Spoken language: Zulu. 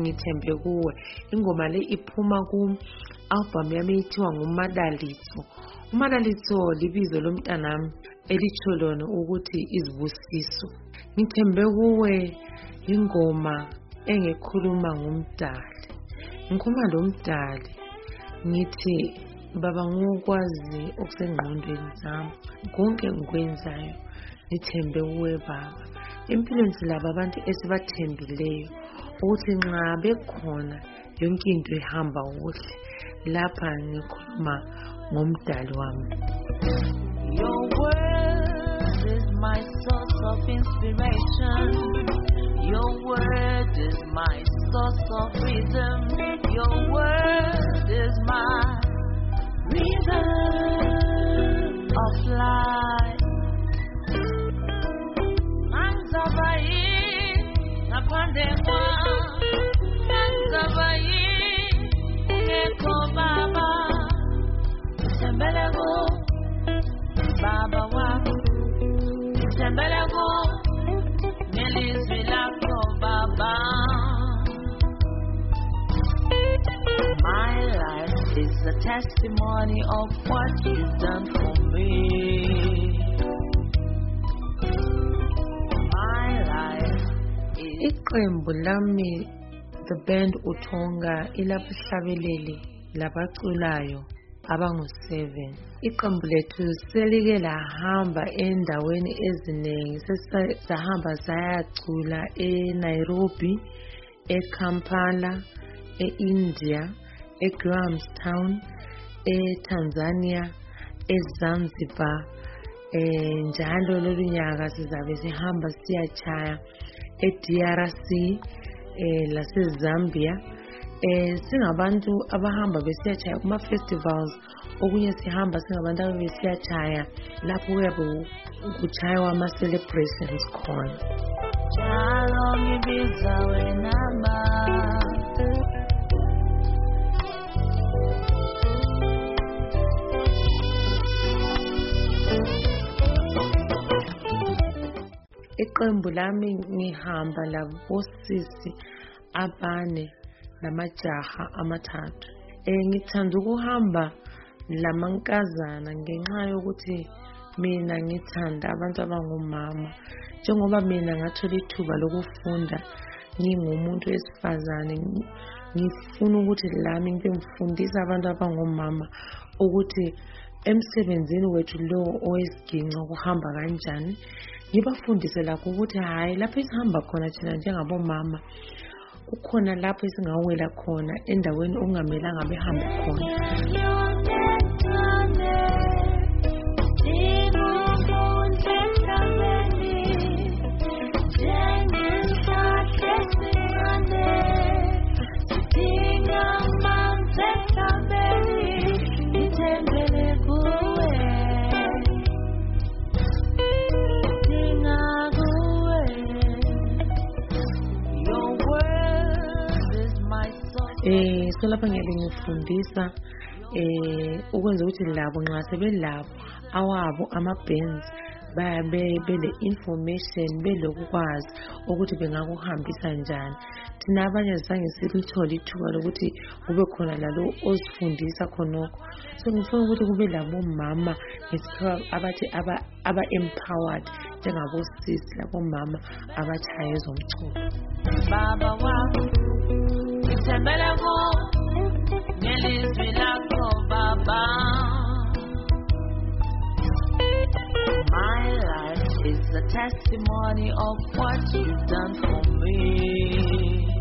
ngithembe kuwe. Ingoma le iphuma ku-album yami ethiwa nguMadalitso. uMadalitso libizo lomntanami elitsho lona ukuthi izibusiso. Ngithembe kuwe ingoma engekhuluma ngomdali. Ngikhuluma lo mdali ngithi baba ngokwazi okusengqondweni zami. Konke ngikwenzayo ngithembe kuwe baba. Empilweni silabo abantu esibathembileyo ukuthi nxa bekhona yonke into ihamba kuhle. Lapha ngikhuluma ngomdali wami. Your word is my source of inspiration. Your word is my source of wisdom. Your word is my reason of life. Anzabai, napandekwa. Anzabai, ungeko baba. Tembelego, baba wako. Tembelego, nilizwi lako baba. My life is a testimony of what you've done for me. My life is Iqembu lami the band uThonga ilabuhlabeleli labaculayo abangu-7. Iqembu lethu selike lahamba endaweni eziningi. Sahamba sayacula eNairobi, eKampala, eIndia, eGrahamstown, eTanzania, eZanzibar. Njalo lolu nyaka sizabe sihamba siyachaya eDRC laseZambia. Singabantu abahamba besiyachaya kuma-festivals. Okunye sihamba singabantu abesiyachaya lapho kuyabe kuchaywa ama-celebrations khona. Njalo ngibiza wena ma. Iqembu lami ngihamba labosisi abane namajaha amathathu. Ngithanda ukuhamba lamankazana ngenxa yokuthi mina ngithanda abantu abangomama. Njengoba mina ngathola ithuba lokufunda ngingumuntu wesifazane, ngifuna ukuthi lami ngibe ngifundisa abantu abangomama ukuthi emsebenzini wethu lo owesiginco kuhamba kanjani. Ngibafundise lakho ukuthi hayi lapho esihamba khona thina njengabomama kukhona lapho esingawela khona endaweni okungamelanga behambe khona. So lapha ngiyabe ngifundisa ukwenza ukuthi labo nxa sebelabo awabo ama-bands bele information belokwazi ukuthi bengakuhambisa njani. Thina abanye zange silithole ithuba lokuthi kube khona lalo ozifundisa khonokho. So ngifuna ukuthi kube labomama ngesiphiwa abathi aba-empowered njengabosisi labomama abathaya ezomculo. Baba wako Tembelego, nilizwi lako baba. My life is a testimony of what you've done for me.